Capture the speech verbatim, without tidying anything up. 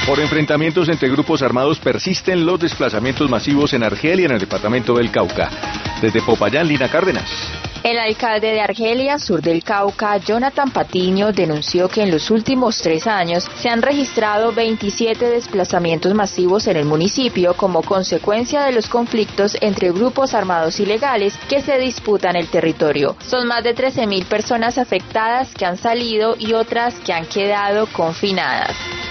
Por enfrentamientos entre grupos armados persisten los desplazamientos masivos en Argelia y en el departamento del Cauca. Desde Popayán, Lina Cárdenas. El alcalde de Argelia, sur del Cauca, Jonathan Patiño, denunció que en los últimos tres años se han registrado veintisiete desplazamientos masivos en el municipio como consecuencia de los conflictos entre grupos armados ilegales que se disputan el territorio. Son más de trece mil personas afectadas que han salido y otras que han quedado confinadas.